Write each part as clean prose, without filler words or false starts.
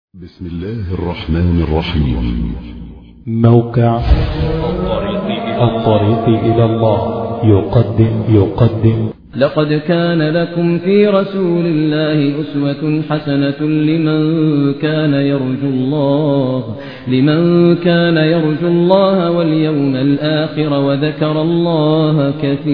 بسم الله الرحمن الرحيم. موقع الطريق إلى الله يقدم لقد كان لكم في رسول الله أسوة حسنة لمن كان يرجو الله واليوم الآخر وذكر الله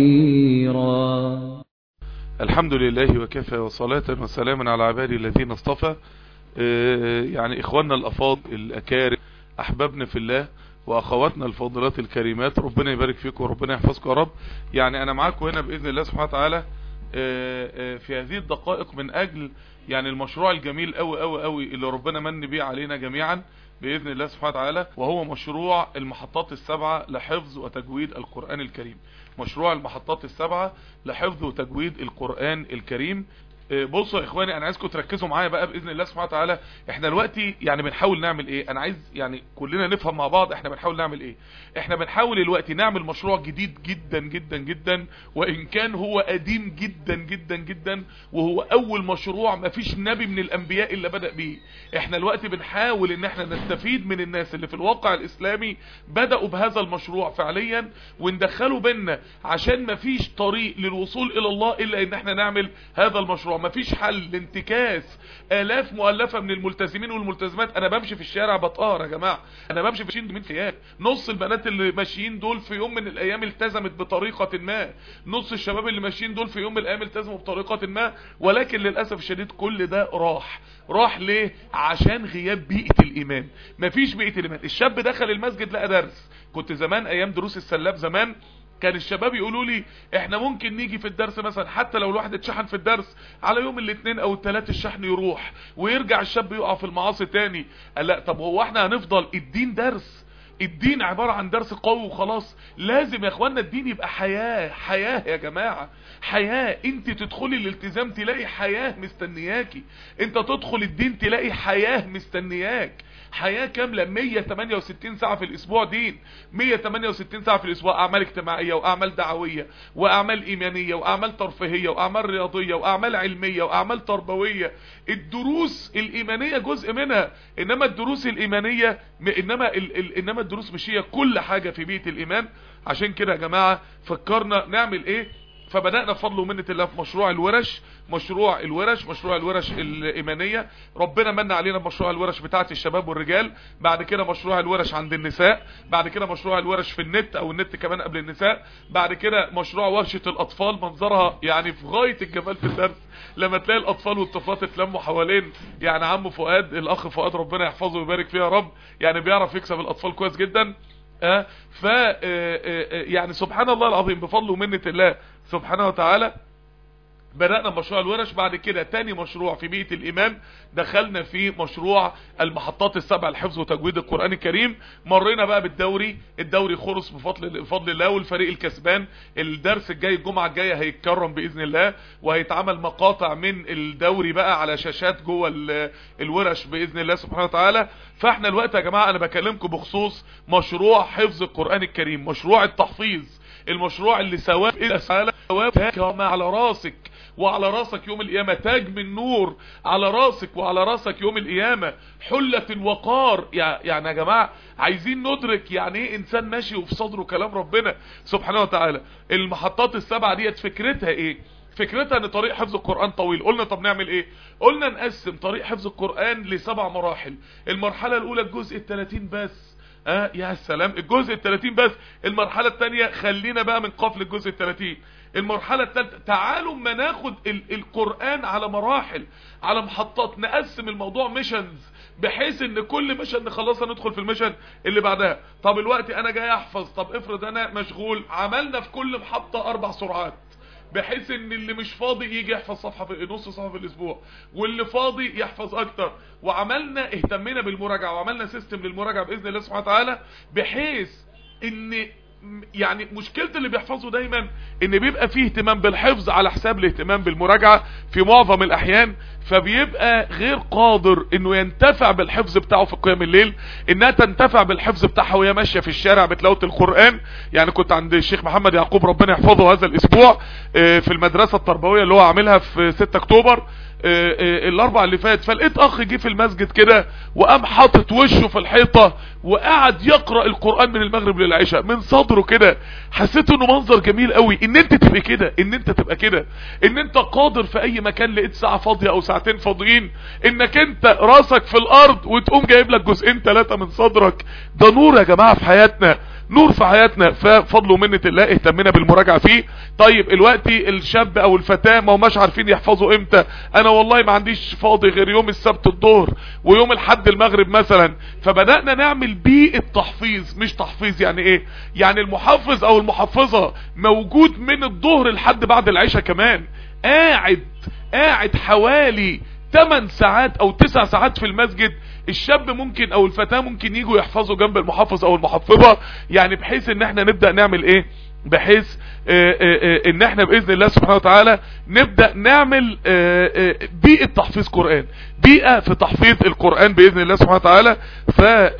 كثيرا. الحمد لله وكفى وصلاة وسلاما على عبادي الذين اصطفى. يعني اخواننا الافاضل الاكارم احبابنا في الله واخواتنا الفاضلات الكريمات، ربنا يبارك فيكم وربنا يحفظكم يا رب. يعني انا معاكم هنا باذن الله سبحانه وتعالى في هذه الدقائق من اجل يعني المشروع الجميل قوي قوي قوي اللي ربنا من بيه علينا جميعا باذن الله سبحانه وتعالى، وهو مشروع المحطات السبعة لحفظ وتجويد القرآن الكريم. مشروع المحطات السبعة لحفظ وتجويد القرآن الكريم. بصوا يا اخواني، انا عايزكم تركزوا معايا بقى باذن الله سبحانه وتعالى. احنا دلوقتي يعني بنحاول نعمل ايه؟ انا عايز يعني كلنا نفهم مع بعض احنا بنحاول نعمل ايه. احنا بنحاول دلوقتي نعمل مشروع جديد جدا جدا جدا، وان كان هو قديم جدا جدا جدا، وهو اول مشروع مفيش نبي من الانبياء الا بدأ بيه. احنا دلوقتي بنحاول ان احنا نستفيد من الناس اللي في الواقع الاسلامي بدأوا بهذا المشروع فعليا وندخله بينا، عشان مفيش طريق للوصول الى الله الا ان احنا نعمل هذا المشروع. مفيش حل لانتكاس الاف مؤلفة من الملتزمين والملتزمات. انا بمشي في الشارع بطهر يا جماعة، انا بمشي في من ثياب. نص البنات اللي ماشيين دول في يوم من الايام التزمت بطريقة ما، نص الشباب اللي ماشيين دول في يوم من الايام التزموا بطريقة ما، ولكن للأسف الشديد كل ده راح ليه؟ عشان غياب بيئة الايمان. مفيش بيئة الايمان. الشاب دخل المسجد لقى درس. كنت زمان ايام دروس السلاب زمان كان الشباب يقولوا لي احنا ممكن نيجي في الدرس مثلا حتى لو الواحد اتشحن في الدرس على يوم الاثنين او الثلاث الشحن يروح ويرجع الشاب يقع في المعاصي تاني. قال لا، طب هو احنا هنفضل الدين درس؟ الدين عبارة عن درس قوي وخلاص؟ لازم يا اخوانا الدين يبقى حياة يا جماعة، حياة. انت تدخلي الالتزام تلاقي حياة مستنياكي، انت تدخل الدين تلاقي حياة مستنياك، حياة كاملة 168 ساعة في الاسبوع دين، 168 ساعة في الاسبوع، اعمال اجتماعية واعمال دعوية واعمال ايمانية واعمال ترفيهية واعمال رياضية واعمال علمية واعمال تربوية. الدروس الايمانية جزء منها، انما الدروس الايمانية انما الدروس مش هي كل حاجة في بيئة الايمان. عشان كده يا جماعة فكرنا نعمل ايه؟ فبدأنا بفضل ومنة الله في مشروع الورش الإيمانية. ربنا من علينا بمشروع الورش بتاعت الشباب والرجال، بعد كده مشروع الورش عند النساء، بعد كده مشروع الورش في النت او النت كمان قبل النساء، بعد كده مشروع ورشة الأطفال. منظرها يعني في غاية الجمال في الدرس لما تلاقي الأطفال والطفلات اتلموا حوالين يعني عم فؤاد، الأخ فؤاد ربنا يحفظه ويبارك فيه يا رب، يعني بيعرف يكسب الأطفال كويس جدا. يعني سبحان الله العظيم بفضل ومنة الله سبحانه وتعالى بدأنا مشروع الورش. بعد كده تاني مشروع في بيئة الإيمان دخلنا في مشروع المحطات السبع لحفظ وتجويد القرآن الكريم. مرينا بقى الدوري خلص بفضل الله، والفريق الكسبان الدرس الجاي الجمعة الجاية هيتكرم بإذن الله، وهيتعمل مقاطع من الدوري بقى على شاشات جوه الورش بإذن الله سبحانه وتعالى. فاحنا الوقت يا جماعة انا بكلمكم بخصوص مشروع حفظ القرآن الكريم، مشروع التحفيظ، المشروع اللي ثواب على راسك وعلى راسك يوم القيامة، تاج من نور على راسك وعلى راسك يوم القيامة، حلة الوقار. يعني يا جماعة عايزين ندرك يعني ايه انسان ماشي وفي صدره كلام ربنا سبحانه وتعالى. المحطات السبعة ديت فكرتها ايه؟ فكرتها ان طريق حفظ القرآن طويل. قلنا طب نعمل ايه؟ قلنا نقسم طريق حفظ القرآن ل7 مراحل. المرحلة الاولى الجزء 30 بس، يا سلام، الجزء 30 بس. المرحلة الثانية خلينا بقى من قفل الجزء 30. المرحلة الثالثة تعالوا ما ناخد القرآن على مراحل، على محطات، نقسم الموضوع ميشنز، بحيث ان كل ميشن نخلصها ندخل في الميشن اللي بعدها. طب الوقت انا جاي احفظ، طب افرض انا مشغول، عملنا في كل محطة 4 سرعات، بحيث ان اللي مش فاضي يجي يحفظ صفحة في نص صفحة في الاسبوع، واللي فاضي يحفظ اكتر. وعملنا اهتمينا بالمراجعة وعملنا سيستم للمراجعة باذن الله سبحانه وتعالى، بحيث ان يعني مشكلة اللي بيحفظوا دايما ان بيبقى فيه اهتمام بالحفظ على حساب الاهتمام بالمراجعة في معظم الاحيان، فبيبقى غير قادر انه ينتفع بالحفظ بتاعه في قيام الليل، انها تنتفع بالحفظ بتاعها وهي ماشية في الشارع بتلاوة القرآن. يعني كنت عند الشيخ محمد يعقوب ربنا يحفظه هذا الاسبوع في المدرسة التربوية اللي هو عاملها في 6 اكتوبر، الاربع اللي فات، فلقيت اخ جه في المسجد كده وقام حاطط وشه في الحيطة وقعد يقرأ القرآن من المغرب للعشاء من صدره كده. حسيت انه منظر جميل قوي، ان انت تبقى كده، ان انت تبقى كده، ان انت قادر في اي مكان لقيت ساعة فاضية او ساعتين فاضيين انك انت راسك في الارض وتقوم جايب لك جزئين 3 من صدرك. ده نور يا جماعة في حياتنا، نور في حياتنا. ففضل ومنة الله اهتمنا بالمراجعة فيه. طيب الوقتي الشاب او الفتاة ما هماش عارفين يحفظوا امتى. انا والله ما عنديش فاضي غير يوم السبت الظهر ويوم الحد المغرب مثلا. فبدأنا نعمل بيئة تحفيظ. مش تحفيظ يعني ايه؟ يعني المحفظ او المحفظة موجود من الظهر لحد بعد العشاء كمان، قاعد حوالي 8 ساعات او 9 ساعات في المسجد. الشاب ممكن او الفتاة ممكن يجوا يحفظوا جنب المحفظ او المحفظة، يعني بحيث ان احنا نبدأ نعمل ايه؟ بحيث ان احنا باذن الله سبحانه وتعالى نبدأ نعمل بيئة تحفيظ قرآن، بيئة في تحفيظ القرآن باذن الله سبحانه وتعالى. ف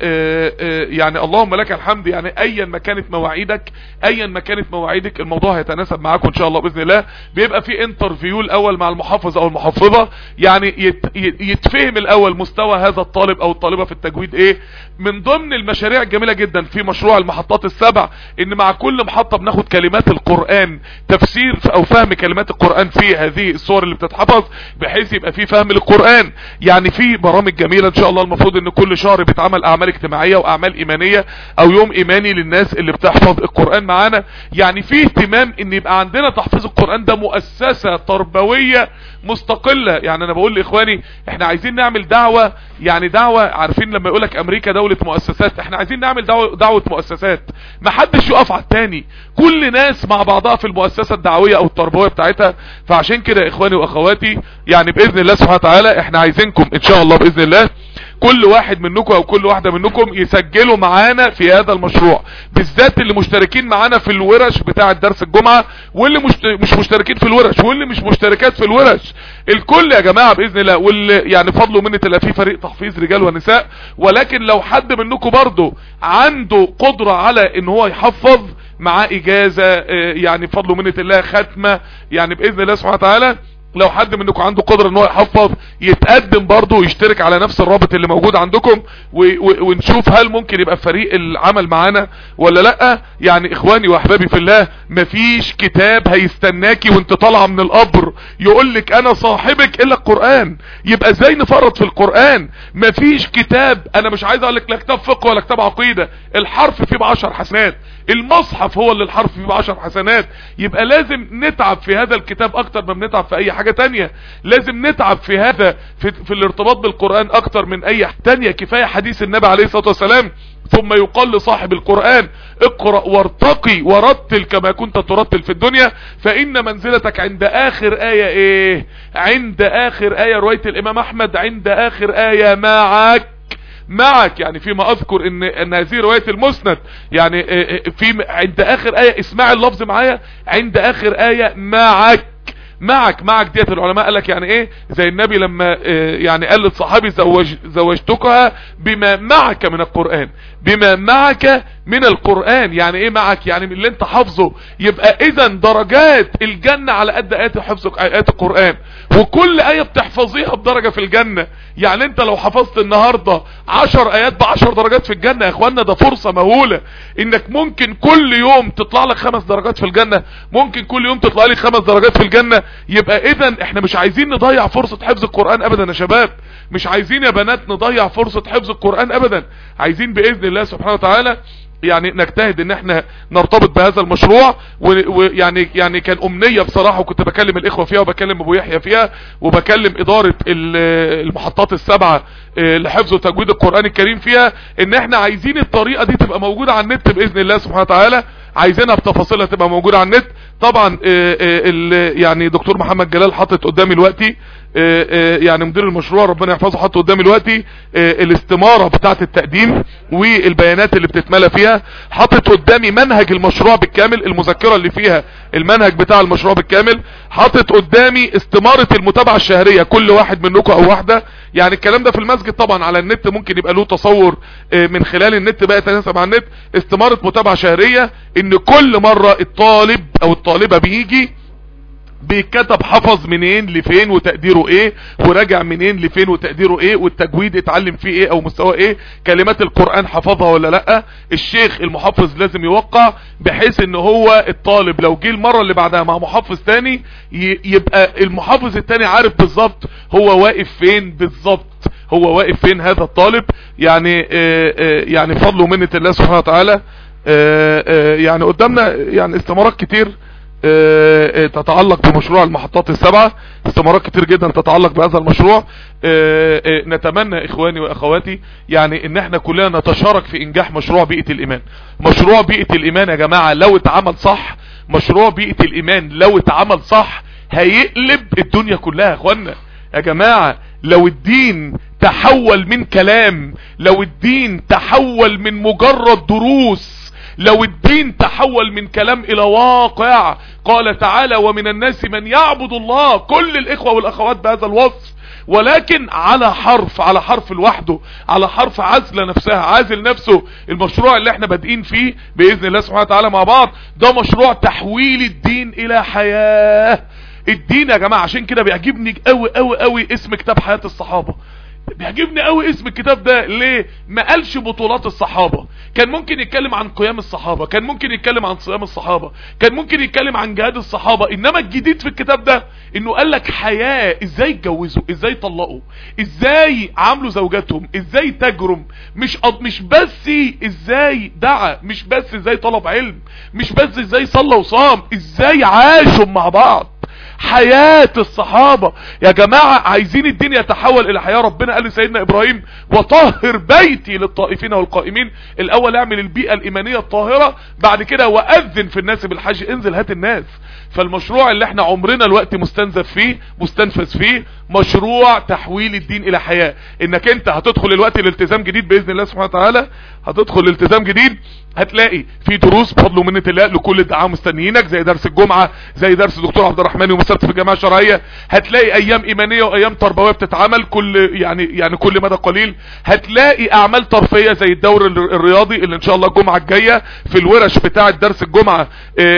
يعني اللهم لك الحمد. يعني ايا ما كانت مواعيدك، ايا ما كانت مواعيدك، الموضوع هيتناسب معاكم ان شاء الله باذن الله. بيبقى في انترفيو الاول مع المحفظ او المحفظة، يعني يتفهم الاول مستوى هذا الطالب او الطالبة في التجويد ايه. من ضمن المشاريع الجميلة جدا في مشروع المحطات السبع ان مع كل محطة بناخد كلمات القرآن، تفسير او فهم كلمات القرآن في هذه الصور اللي بتتحفظ، بحيث يبقى في فهم للقرآن. يعني في برامج جميلة ان شاء الله. المفروض ان كل شهر بيتعمل اعمال اجتماعية واعمال ايمانية او يوم ايماني للناس اللي بتحفظ القرآن معانا. يعني في اهتمام ان يبقى عندنا تحفيظ القرآن ده مؤسسة تربوية مستقلة. يعني انا بقول لاخواني احنا عايزين نعمل دعوة، يعني دعوة، عارفين لما يقولك امريكا دولة مؤسسات، احنا عايزين نعمل دعوة مؤسسات، محدش يقف على التاني، كل ناس مع بعضها في المؤسسة الدعوية او التربوية بتاعتها. فعشان كده اخواني واخواتي يعني باذن الله سبحانه وتعالى احنا عايزينكم ان شاء الله باذن الله كل واحد منكم او كل واحدة منكم يسجلوا معانا في هذا المشروع، بالذات اللي مشتركين معانا في الورش بتاع درس الجمعة، واللي مش مشتركين في الورش، واللي مش مشتركات في الورش، الكل يا جماعة باذن الله. واللي يعني فضل ومنة الله في فريق تحفيظ رجال ونساء. ولكن لو حد منكم برضو عنده قدرة على ان هو يحفظ مع اجازة، يعني فضل ومنة الله ختمة، يعني باذن الله سبحانه وتعالى لو حد منكم عنده قدرة ان هو يحفظ يتقدم برضه ويشترك على نفس الرابط اللي موجود عندكم، ونشوف هل ممكن يبقى فريق العمل معانا ولا لا. يعني اخواني واحبابي في الله، مفيش كتاب هيستناكي وانت طالعه من القبر يقولك انا صاحبك الا القرآن. يبقى ازاي نفرط في القرآن؟ مفيش كتاب، انا مش عايز اقولك لا كتاب فقه ولا كتاب عقيدة، الحرف فيه ب10 حسنات، المصحف هو اللي الحرف فيه ب10 حسنات. يبقى لازم نتعب في هذا الكتاب اكتر ما بنتعب في اي حاجة تانية، لازم نتعب في هذا في الارتباط بالقرآن اكتر من اي حاجة تانية. كفاية حديث النبي عليه الصلاة والسلام ثم يقال لصاحب القرآن اقرأ وارتقي ورتل كما كنت ترتل في الدنيا فإن منزلتك عند آخر آية. ايه عند آخر آية؟ رواية الامام احمد عند آخر آية معك. يعني فيما اذكر ان هذه رواية المسند، يعني في عند اخر آية، اسمع اللفظ معايا، عند اخر آية معك ديت العلماء قالك يعني ايه؟ زي النبي لما يعني قال للصحابي زوجتكها بما معك من القرآن، بما معك من القرآن. يعني ايه معك؟ يعني من اللي انت حافظه. يبقى اذا درجات الجنة على قد ايات حفظك ايات القرآن، وكل اية بتحفظيها بدرجة في الجنة. يعني انت لو حفظت النهاردة 10 ايات ب10 درجات في الجنة يا اخوانا، ده فرصة مهولة انك ممكن كل يوم تطلع لك 5 درجات في الجنة، ممكن كل يوم تطلع لك 5 درجات في الجنة. يبقى اذا احنا مش عايزين نضيع فرصة حفظ القرآن ابدا يا شباب، مش عايزين يا بنات نضيع فرصة حفظ القرآن ابدا. عايزين باذن الله سبحانه وتعالى يعني نجتهد ان احنا نرتبط بهذا المشروع. ويعني كان امنية بصراحة، وكنت بكلم الاخوة فيها وبكلم ابو يحيى فيها وبكلم ادارة المحطات السبعة لحفظ وتجويد القرآن الكريم فيها، ان احنا عايزين الطريقة دي تبقى موجودة على النت باذن الله سبحانه وتعالى، عايزينها بتفاصيلها تبقى موجودة على النت. طبعا يعني دكتور محمد جلال حاطط قدامي دلوقتي، يعني مدير المشروع ربنا يحفظه، حاطط قدامي دلوقتي الاستمارة بتاعة التقديم والبيانات اللي بتتملى فيها، حاطط قدامي منهج المشروع بالكامل، المذكرة اللي فيها المنهج بتاع المشروع بالكامل، حاطط قدامي استمارة المتابعة الشهرية كل واحد منكم او واحدة. يعني الكلام ده في المسجد، طبعا على النت ممكن يبقى له تصور من خلال النت بقى يتناسب مع النت. استمارة متابعة شهرية ان كل مرة الطالب او الطالبة بيجي بيتكتب حفظ منين لفين وتقديره ايه، وراجع منين لفين وتقديره ايه، والتجويد اتعلم فيه ايه او مستوى ايه، كلمات القرآن حفظها ولا لا. الشيخ المحفظ لازم يوقع بحيث ان هو الطالب لو جه المرة اللي بعدها مع محفظ تاني يبقى المحفظ التاني عارف بالظبط هو واقف فين بالظبط، هو واقف فين هذا الطالب. يعني فضل ومنة الله سبحانه وتعالى. يعني قدامنا يعني استمارات كتير تتعلق بمشروع المحطات السبعة، استمارات كتير جدا تتعلق بهذا المشروع. نتمنى اخواني واخواتي يعني ان احنا كلنا نتشارك في انجاح مشروع بيئة الايمان. مشروع بيئة الايمان يا جماعة لو اتعمل صح، مشروع بيئة الايمان لو اتعمل صح هيقلب الدنيا كلها يا اخوانا. يا جماعة لو الدين تحول من كلام، لو الدين تحول من مجرد دروس، لو الدين تحول من كلام الى واقع، قال تعالى ومن الناس من يعبد الله، كل الاخوة والاخوات بهذا الوصف، ولكن على حرف لوحده، على حرف عزل نفسها، عازل نفسه. المشروع اللي احنا بادئين فيه باذن الله سبحانه وتعالى مع بعض ده مشروع تحويل الدين الى حياة. الدين يا جماعة عشان كده بيعجبني قوي قوي قوي اسم كتاب حياة الصحابة، بيعجبني قوي اسم الكتاب ده. ليه؟ ما قالش بطولات الصحابة، كان ممكن يتكلم عن قيام الصحابة، كان ممكن يتكلم عن صيام الصحابة، كان ممكن يتكلم عن جهاد الصحابة، انما الجديد في الكتاب ده انه قال لك حياة، ازاي اتجوزوا، ازاي طلقوا، ازاي عاملوا زوجاتهم، ازاي تجرم، مش بس ازاي دعا، مش بس ازاي طلب علم، مش بس ازاي صلى وصام، ازاي عاشوا مع بعض. حياة الصحابة يا جماعة. عايزين الدين يتحول الى حياة. ربنا قال لسيدنا ابراهيم وطهر بيتي للطائفين والقائمين. الاول اعمل البيئة الايمانية الطاهرة، بعد كده واذن في الناس بالحج، انزل هات الناس. فالمشروع اللي احنا عمرنا الوقت مستنفذ فيه مشروع تحويل الدين الى حياة. انك انت هتدخل الوقت الالتزام جديد باذن الله سبحانه وتعالى، هتدخل الالتزام جديد هتلاقي في دروس بفضل ومنة الله لكل الدعاء مستنيينك، زي درس الجمعة، زي درس دكتور عبد الرحمن يوم السبت في الجامعة الشرعية. هتلاقي ايام ايمانية وايام تربوية بتتعمل كل يعني كل مدى قليل. هتلاقي اعمال ترفيهية زي الدور الرياضي اللي ان شاء الله الجمعة الجاية في الورش بتاعة درس الجمعة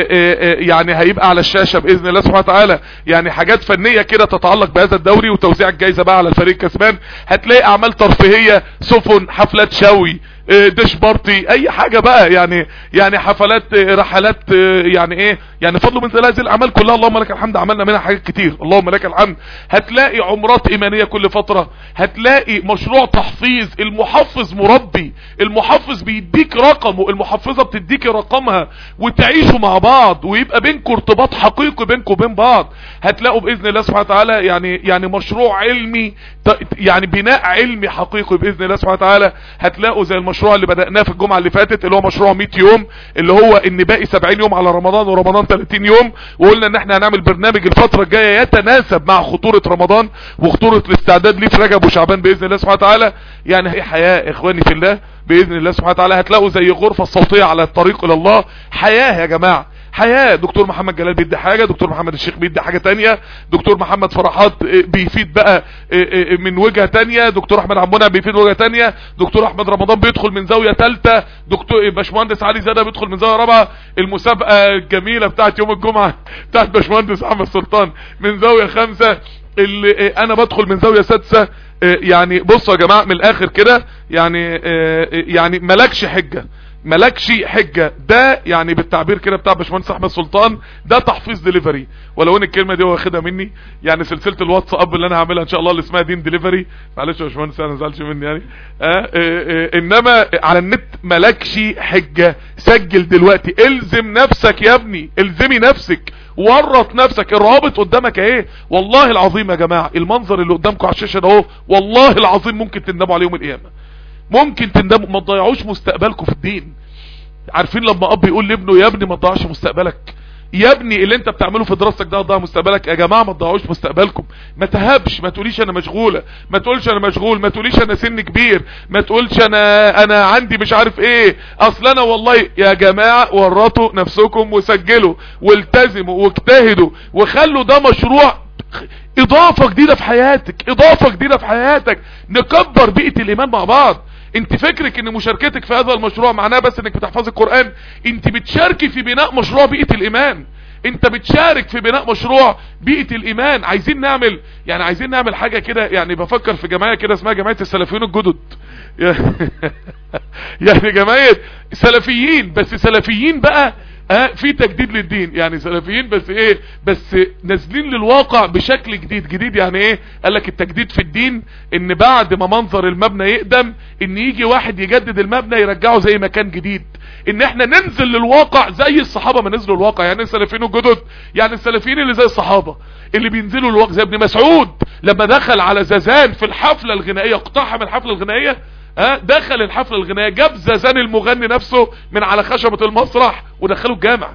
يعني هيبقى على الشاشة باذن الله سبحانه وتعالى، يعني حاجات فنية كده تتعلق بهذا الدوري وتوزيع الجائزة بقى على الفريق كسبان. هتلاقي اعمال ترفيهية، سفن، حفلات شوي، ديش بارتي، اي حاجة بقى، يعني حفلات، رحلات، يعني ايه، يعني فضل من هذه الاعمال كلها اللهم لك الحمد عملنا منها حاجات كتير اللهم لك الحمد. هتلاقي عمرات ايمانية كل فترة، هتلاقي مشروع تحفيظ، المحفظ مربي، المحفظ بيديك رقمه، المحفظة بتديك رقمها وتعيشوا مع بعض ويبقى بينكم ارتباط حقيقي بينكم وبين بعض. هتلاقوا باذن الله سبحانه وتعالى يعني مشروع علمي، يعني بناء علمي حقيقي باذن الله سبحانه وتعالى. هتلاقوا زي المشروع اللي بدأناه في الجمعة اللي فاتت اللي هو مشروع 100 يوم، اللي هو ان باقي 70 يوم على رمضان ورمضان 30 يوم، وقلنا ان احنا هنعمل برنامج الفترة الجاية يتناسب مع خطورة رمضان وخطورة الاستعداد ليه في رجب وشعبان باذن الله سبحانه وتعالى. يعني هي حياة اخواني في الله باذن الله سبحانه وتعالى. هتلاقوا زي غرفة الصوتية على الطريق الى الله، حياة يا جماعة، حياة. دكتور محمد جلال بيدي حاجة، دكتور محمد الشيخ بيدي حاجة تانية، دكتور محمد فرحات بيفيد بقى من وجهة تانية، دكتور احمد عمونة بيفيد وجهة تانية، دكتور احمد رمضان بيدخل من زاوية تالتة، دكتور باشمهندس علي زادة بيدخل من زاوية رابعة. المسابقة الجميلة بتاعت يوم الجمعة بتاعت باشمهندس احمد سلطان من زاوية 5، اللي انا بدخل من زاوية 6. يعني بصوا يا جماعة من الاخر كده، يعني ملكش حجة ده، يعني بالتعبير كده بتاع باشمهندس احمد سلطان، ده تحفيظ ديليفري. ولو ان الكلمه دي هو واخدها مني، يعني سلسله الواتساب اللي انا هعملها ان شاء الله اللي اسمها دين ديليفري، معلش يا باشمهندس انا ما زعلش مني يعني. انما على النت ملكش حجة. سجل دلوقتي، الزم نفسك يا ابني، الزمي نفسك، ورط نفسك، الروابط قدامك اهي. والله العظيم يا جماعه المنظر اللي قدامكم على الشاشه ده اهو، والله العظيم ممكن تندموا عليه يوم القيامه، ممكن تندموا. ما تضيعوش مستقبلكم في الدين. عارفين لما اب يقول لابنه يا ابني ما تضيعش مستقبلك، يا ابني اللي انت بتعمله في دراستك ده ضيع مستقبلك. يا جماعه ما تضيعوش مستقبلكم، ما تهبش، ما تقوليش انا مشغوله، ما تقولش انا مشغول، ما تقوليش انا سن كبير، ما تقولش انا عندي مش عارف ايه، اصل انا والله. يا جماعه ورطوا نفسكم وسجلوا والتزموا واجتهدوا وخلوا ده مشروع اضافه جديده في حياتك، اضافه جديده في حياتك. نكبر بيئه الايمان مع بعض. انت فكرك ان مشاركتك في هذا المشروع معناه بس انك بتحفظ القرآن؟ انت بتشاركي في بناء مشروع بيئة الايمان. انت بتشارك في بناء مشروع بيئة الايمان. عايزين نعمل حاجة كده، يعني بفكر في جمعية كده اسمها جمعية السلفيين الجدد. يعني جمعية سلفيين، بس سلفيين بقى في تجديد للدين، يعني سلفيين بس ايه، بس نازلين للواقع بشكل جديد. يعني ايه؟ قالك التجديد في الدين ان بعد ما منظر المبنى يقدم ان يجي واحد يجدد المبنى يرجعه زي ما كان جديد. ان احنا ننزل للواقع زي الصحابة ما نزلوا الواقع. يعني السلفيين الجدد يعني السلفيين اللي زي الصحابة اللي بينزلوا الواقع، زي ابن مسعود لما دخل على زازان في الحفلة الغنائية، اقتحم الحفلة الغنائية، دخل الحفلة الغنائية جاب زازان المغني نفسه من على خشبة المسرح ودخلوا الجامع.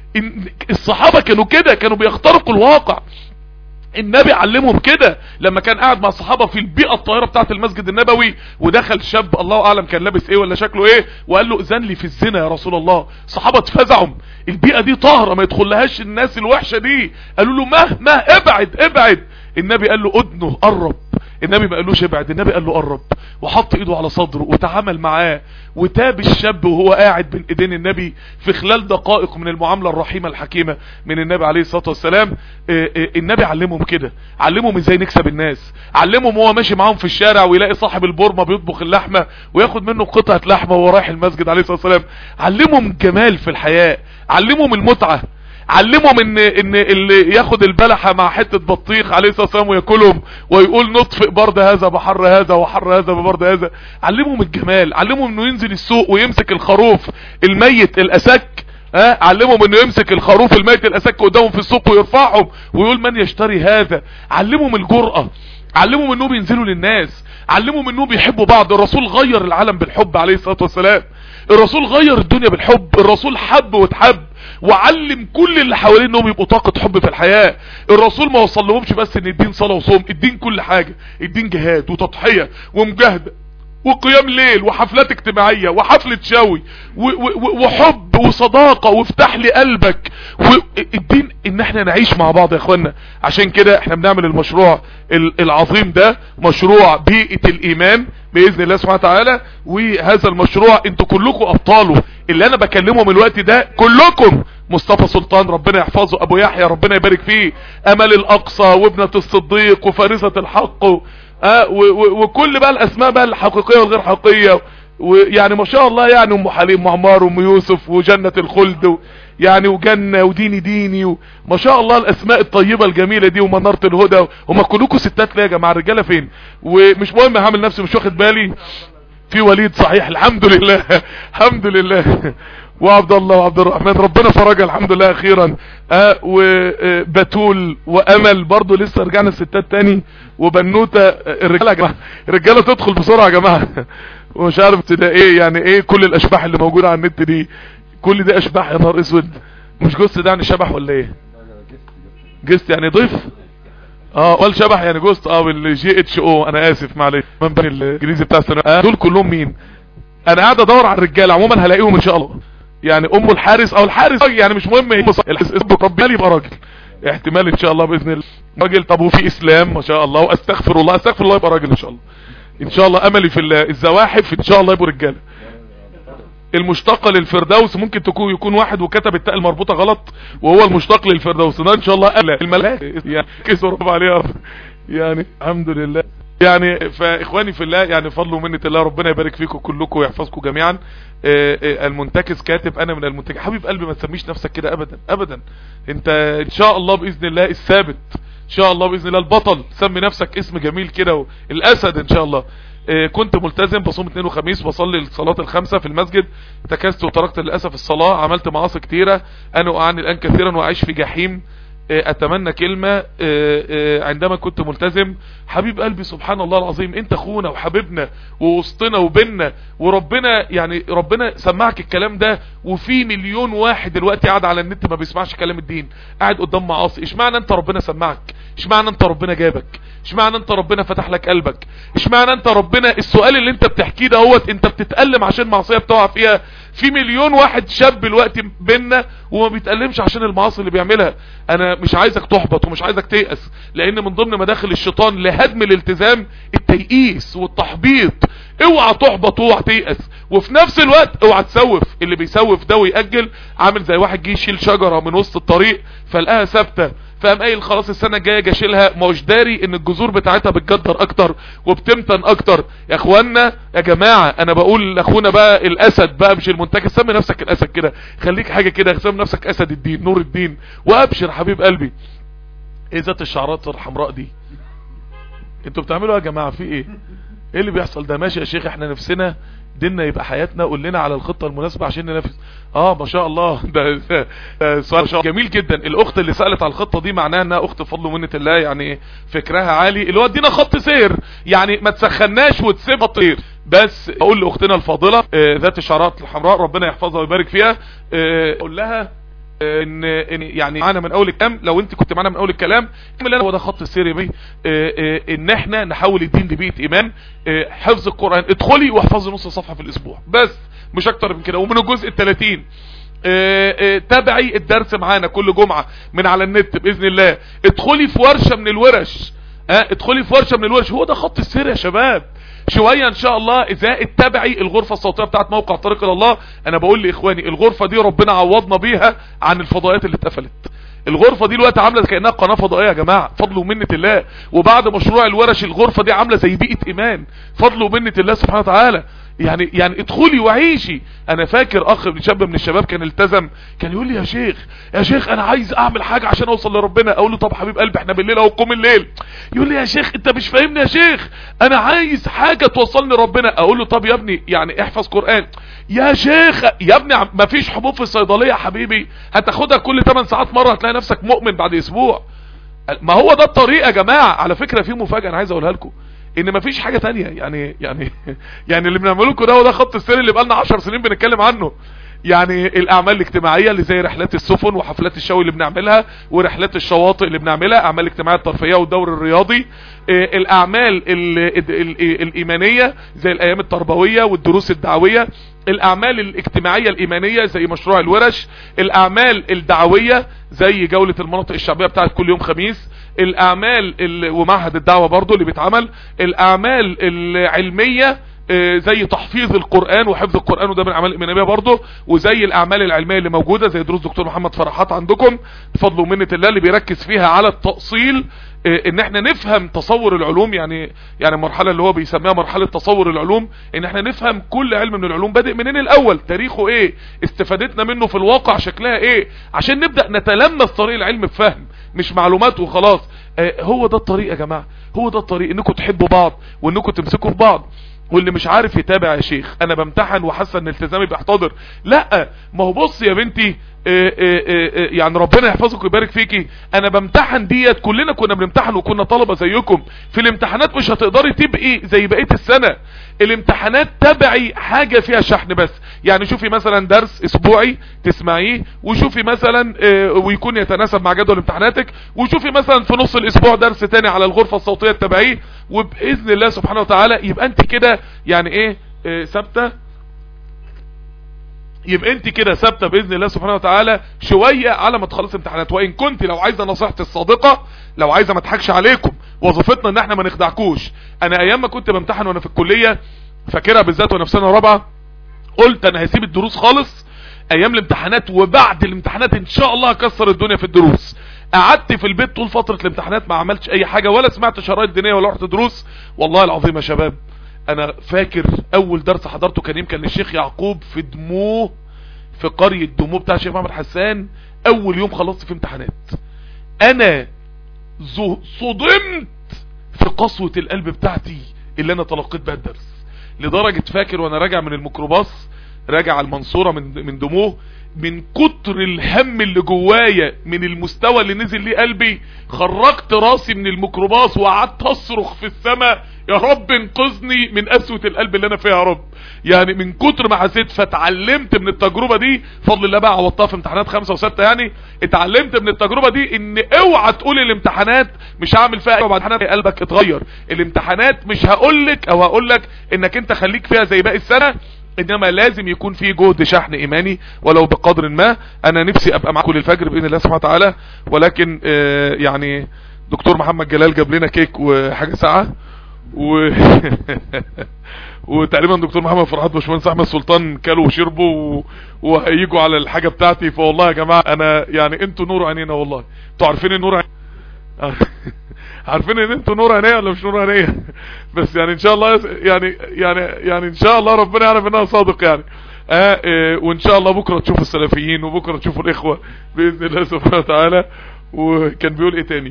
الصحابة كانوا كده، كانوا بيخترقوا الواقع. النبي علمهم كده لما كان قاعد مع الصحابة في البيئة الطاهرة بتاعت المسجد النبوي، ودخل شاب الله اعلم كان لابس ايه ولا شكله ايه، وقال له اذن لي في الزنا يا رسول الله. الصحابة اتفزعوا، البيئة دي طاهرة ما يدخلهاش الناس الوحشة دي. قالوا له مهما ابعد. النبي قال له ادنه قرب. النبي ما قالوش ابعد، النبي قال له قرب، وحط ايده على صدره وتعامل معاه، وتاب الشاب وهو قاعد بين ايدين النبي في خلال دقائق من المعاملة الرحيمة الحكيمة من النبي عليه الصلاة والسلام. النبي علمهم كده، علمهم ازاي نكسب الناس، علمهم وهو ماشي معاهم في الشارع ويلاقي صاحب البورمة بيطبخ اللحمة وياخد منه قطعة لحمة وهو رايح المسجد عليه الصلاة والسلام. علمهم الجمال في الحياة، علمهم المتعة، علمهم ان اللي ياخد البلحة مع حتة بطيخ عليه الصلاة والسلام وياكلهم ويقول نطفئ برد هذا بحر هذا وحر هذا ببرد هذا. علمهم الجمال، علمهم انه ينزل السوق ويمسك الخروف الميت الاسك، علمهم انه يمسك الخروف الميت الاسك قدامهم في السوق ويرفعهم ويقول من يشتري هذا. علمهم الجرأة، علمهم انهم ينزلوا للناس، علمهم انهم بيحبوا بعض. الرسول غير العالم بالحب عليه الصلاة والسلام، الرسول غير الدنيا بالحب، الرسول حب وتحب، وعلم كل اللي حواليه انهم يبقوا طاقة حب في الحياة. الرسول ما وصل لهمش بس ان الدين صلاة وصوم، الدين كل حاجة، الدين جهاد وتضحية ومجاهدة وقيام ليل وحفلات اجتماعية وحفلة شوي وحب وصداقة وافتح لي قلبك. والدين ان احنا نعيش مع بعض يا اخوانا. عشان كده احنا بنعمل المشروع العظيم ده، مشروع بيئة الايمان باذن الله سبحانه وتعالى. وهذا المشروع انتوا كلكم ابطاله، اللي انا بكلمه من الوقت ده كلكم. مصطفى سلطان ربنا يحفظه، ابو يحيى ربنا يبارك فيه، امل الاقصى وابنة الصديق وفارسة الحق وكل بقى الاسماء بقى الحقيقية والغير حقيقية، ويعني ما شاء الله، يعني ام حليم وعمار وام يوسف وجنة الخلد يعني وجنة وديني ديني ما شاء الله الاسماء الطيبة الجميلة دي ومنارة الهدى. هم كلكم ستات ليه يا جماعة؟ الرجالة فين؟ ومش مهم هعمل نفسي مش واخد بالي. في وليد صحيح الحمد لله الحمد لله، وعبد الله وعبد الرحمن ربنا فرجها الحمد لله اخيرا، وبتول وامل برضو لسه رجعنا الستات تاني، وبنوتة. الرجالة يا جماعة، الرجالة تدخل بسرعة يا جماعة ومش عارف تلاقي ايه، يعني ايه كل الاشباح اللي موجودة على النت دي، كل دي اشباح يا نهار اسود. مش جوست ده يعني شبح ولا ايه؟ جست يعني ضيف، قال شبح يعني جوست، بالجي اتش او، انا اسف معلش من بني الانجليزي بتاع السنة. دول كلهم مين؟ انا قاعد ادور على الرجال عموما هلاقيهم ان شاء الله. يعني ام الحارس او الحارس يعني مش مهم، ربنا يبقى راجل احتمال ان شاء الله باذن الله راجل. طب وفي اسلام ما شاء الله، واستغفر الله يبقى راجل ان شاء الله. ان شاء الله املي في الله الزواحف ان شاء الله يبقوا رجاله. المشتق للفردوس ممكن يكون واحد وكتب التاء المربوطه غلط وهو المشتق للفردوس ده ان شاء الله الملائكه يعني كسروا عليها يعني الحمد لله. يعني فاخواني في الله، يعني فضل ومنة الله ربنا يبارك فيكم كلكم ويحفظكم جميعا. المنتكس كاتب انا من المنتكس. حبيب قلبي ما تسميش نفسك كده ابدا ابدا، انت ان شاء الله باذن الله الثابت، ان شاء الله باذن الله البطل. سمي نفسك اسم جميل كده، الاسد ان شاء الله. كنت ملتزم بصوم اثنين وخميس، بصلي الصلاة الخمسة في المسجد، تكست وتركت للأسف الصلاة، عملت معاصي كتيرة، انا وأعني الآن كثيرا وأعيش في جحيم. اتمنى كلمة عندما كنت ملتزم. حبيب قلبي سبحان الله العظيم، انت اخونا وحبيبنا ووسطنا وبيننا، وربنا يعني ربنا سمعك الكلام ده، وفي مليون واحد دلوقتي قاعد على النت ما بيسمعش كلام الدين، قاعد قدام معاصي. اشمعنى انت ربنا سمعك؟ اشمعنى انت ربنا جابك؟ اشمعنى انت ربنا فتح لك قلبك؟ اشمعنى انت ربنا السؤال اللي انت بتحكيه دوت انت بتتألم عشان معصية بتقع فيها؟ في مليون واحد شاب دلوقتي بينا وما بيتألمش عشان المعاصي اللي بيعملها. انا مش عايزك تحبط ومش عايزك تيأس، لان من ضمن مداخل الشيطان لهدم الالتزام التيئيس والتحبيط. اوعى تحبط واوعى تيأس، وفي نفس الوقت اوعى تسوف. اللي بيسوف ده ويأجل عامل زي واحد جه يشيل شجرة من وسط الطريق فلقاها ثابته، فقام قايل خلاص السنه الجايه اجي اشيلها، مش داري ان الجذور بتاعتها بتجدر اكتر وبتمتن اكتر. يا اخوانا يا جماعه، انا بقول لاخونا بقى الاسد بقى مش المنتكس، سمي نفسك الاسد كده، خليك حاجه كده، سمي نفسك اسد الدين نور الدين، وابشر حبيب قلبي. ايه ذات الشعرات الحمراء دي؟ انتوا بتعملوا يا جماعه في ايه؟ ايه اللي بيحصل ده؟ ماشي يا شيخ، احنا نفسنا ديننا يبقى حياتنا، قول لنا على الخطة المناسبة عشان ننفذ. ما شاء الله، ده سؤال جميل جدا. الاخت اللي سألت على الخطة دي معناها انها اخت فضل ومنة الله، يعني فكرها عالي، اللي هو ادينا خط سير، يعني ما تسخناش وتسيبها تطير. بس اقول لاختنا الفاضلة ذات الشعرات الحمراء ربنا يحفظها ويبارك فيها، اقول لها ان يعني معانا من اول الكلام، لو انت كنت معانا من اول الكلام اللي هو ده خط السير بيه، ان احنا نحول الدين لبيئة ايمان. حفظ القرآن، ادخلي واحفظي نص صفحة في الاسبوع بس، مش اكتر من كده. ومن الجزء 30 تابعي الدرس معانا كل جمعة من على النت باذن الله. ادخلي في ورشة من الورش، ادخلي في ورشة من الورش. هو ده خط السير يا شباب. شوية ان شاء الله اذا اتبعي الغرفة الصوتية بتاعت موقع طريق الى الله. انا بقول لاخواني الغرفة دي ربنا عوضنا بيها عن الفضائيات اللي اتقفلت. الغرفة دي الوقت عاملة كأنها قناة فضائية يا جماعة، فضل ومنة الله. وبعد مشروع الورش الغرفة دي عاملة زي بيئة ايمان، فضل ومنة الله سبحانه وتعالى. يعني ادخلي وعيشي. انا فاكر اخ شاب من الشباب كان التزم، كان يقول لي يا شيخ انا عايز اعمل حاجة عشان اوصل لربنا. اقول له طب حبيب قلبي احنا بالليل اهو، قوم الليل. يقول لي يا شيخ انت مش فاهمني يا شيخ، انا عايز حاجة توصلني لربنا. اقول له طب يا ابني يعني احفظ قرآن. يا شيخ يا ابني مفيش حبوب في الصيدلية يا حبيبي، هتاخدها كل 8 ساعات مرة هتلاقي نفسك مؤمن بعد اسبوع. ما هو ده الطريق يا جماعة. على فكرة في مفاجأة انا عايز اقولها لكم، ان مفيش حاجة تانية. يعني اللي بنعمله لكم ده هو ده خط السير اللي بقالنا 10 سنين بنتكلم عنه. يعني الاعمال الاجتماعية اللي زي رحلات السفن وحفلات الشوي اللي بنعملها ورحلات الشواطئ اللي بنعملها، اعمال اجتماعية الترفيهية والدور الرياضي، الاعمال الايمانية زي الايام التربوية والدروس الدعوية، الاعمال الاجتماعية الايمانية زي مشروع الورش، الاعمال الدعوية زي جولة المناطق الشعبية بتاعت كل يوم خميس، الاعمال ومعهد الدعوة برضو اللي بيتعمل، الاعمال العلمية زي تحفيظ القرآن وحفظ القرآن وده من الاعمال الايمانيه برضه، وزي الاعمال العلميه اللي موجوده زي دروس دكتور محمد فرحات عندكم بفضل ومنه الله اللي بيركز فيها على التأصيل، ان احنا نفهم تصور العلوم. يعني المرحله اللي هو بيسميها مرحله تصور العلوم، ان احنا نفهم كل علم من العلوم بادئ منين الاول، تاريخه ايه، استفادتنا منه في الواقع شكلها ايه، عشان نبدا نتلمس طريق العلم بفهم مش معلومات وخلاص. هو ده الطريق يا جماعه، هو ده الطريق، انكم تحبوا بعض وانكم تمسكوا في بعض. واللي مش عارف يتابع يا شيخ انا بمتحن وحاسه ان التزامي بيحتضر، لا ما هو بص يا بنتي يعني ربنا يحفظك ويبارك فيكي، انا بمتحن ديت كلنا كنا بنمتحن وكنا طلبة زيكم. في الامتحانات مش هتقدري تبقي زي بقية السنة، الامتحانات تبعي حاجة فيها شحن بس. يعني شوفي مثلا درس اسبوعي تسمعيه، وشوفي مثلا ويكون يتناسب مع جدول امتحاناتك، وشوفي مثلا في نص الاسبوع درس تاني على الغرفة الصوتية تتابعيه، وبإذن الله سبحانه وتعالى يبقى انت كده يعني ايه ثابته. يبقى انت كده ثابته باذن الله سبحانه وتعالى شويه على ما تخلص امتحانات. وان كنت لو عايزه نصيحتي الصادقه، لو عايزه ما اضحكش عليكم، وظيفتنا ان احنا ما نخدعكوش. انا ايام ما كنت بمتحن وانا في الكليه، فاكرها بالذات وانا في سنه رابعه، قلت انا هسيب الدروس خالص ايام الامتحانات، وبعد الامتحانات ان شاء الله هكسر الدنيا في الدروس. قعدت في البيت طول فتره الامتحانات ما عملتش اي حاجه، ولا سمعت شرايط دينيه ولا رحت دروس. والله العظيم يا شباب انا فاكر اول درس حضرته كان يمكن للشيخ يعقوب في دموه، في قرية دموه بتاع الشيخ محمد حسان. اول يوم خلصت في امتحانات انا صدمت في قسوة القلب بتاعتي اللي انا تلقيت بها الدرس، لدرجة فاكر وانا راجع من الميكروباص راجع المنصورة من دموه، من كتر الهم اللي جوايا من المستوى اللي نزل ليه قلبي، خرجت راسي من الميكروباص وقعدت اصرخ في السماء يا رب انقذني من قسوة القلب اللي انا فيها يا رب. يعني من كتر ما حسيت. فتعلمت من التجربة دي فضل الله بقى، عوضتها في امتحانات 5 و6. يعني اتعلمت من التجربة دي ان اوعى تقول الامتحانات مش هعمل فيها بعد امتحانات قلبك اتغير. الامتحانات مش هقولك او هقولك انك انت خليك فيها زي باقي السنة، انما لازم يكون في جهد شحن ايماني ولو بقدر ما. انا نفسي ابقى معاكم للفجر باذن الله سبحانه وتعالى، ولكن يعني دكتور محمد جلال جاب لنا كيك وحاجة ساعة، وتقريبا دكتور محمد فرحات باشمهندس احمد سلطان كلوا وشربوا وهيجوا على الحاجه بتاعتي. فوالله يا جماعه انا يعني انتوا نور عينينا، والله انتوا عارفين النور عارفين ان انتوا نور عينيا ولا مش نور عينيا؟ بس يعني ان شاء الله يعني ان شاء الله ربنا يعرف ان انا صادق يعني. وان شاء الله بكره تشوفوا السلفيين وبكره تشوفوا الاخوه باذن الله سبحانه وتعالى. وكان بيقول ايه تاني؟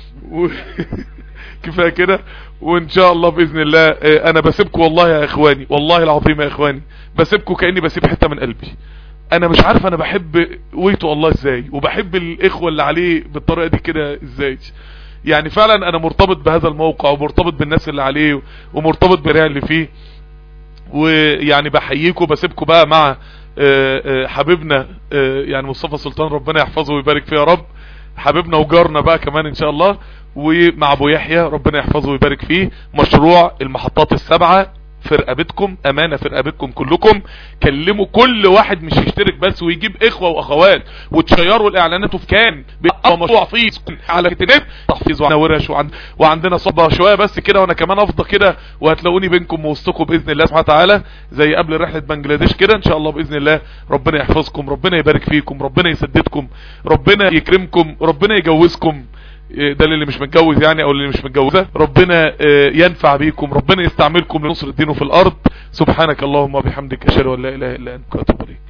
كفايه كده. وان شاء الله باذن الله انا بسيبكم والله يا اخواني، والله العظيم يا اخواني بسيبكم كاني بسيب حته من قلبي. انا مش عارف انا بحب ويتو الله ازاي، وبحب الاخوه اللي عليه بالطريقه دي كده ازاي. يعني فعلا انا مرتبط بهذا الموقع ومرتبط بالناس اللي عليه ومرتبط بالرياء اللي فيه. ويعني بحييكم بسيبكم بقى مع حبيبنا يعني مصطفى سلطان، ربنا يحفظه ويبارك فيه يا رب، حبيبنا وجارنا بقى كمان ان شاء الله. ومع ابو يحيى ربنا يحفظه ويبارك فيه، مشروع المحطات السبعة في رقبتكم، امانه في رقبتكم كلكم. كلموا كل واحد مش يشترك بس، ويجيب اخوه واخوات وتشيروا الاعلانات في كان مشروع فيه على الانترنت تحفيظ ورش وعندنا صبه شويه بس كده، وانا كمان افضل كده، وهتلاقوني بينكم ووسطكم باذن الله سبحانه وتعالى زي قبل رحله بنجلاديش كده ان شاء الله باذن الله. ربنا يحفظكم، ربنا يبارك فيكم، ربنا يسددكم، ربنا يكرمكم، ربنا يجوزكم، ده اللي مش متجوز يعني او اللي مش متجوزه، ربنا ينفع بيكم، ربنا يستعملكم لنصر الدين في الارض. سبحانك اللهم وبحمدك اشهد ان لا اله الا انت اتوب اليك.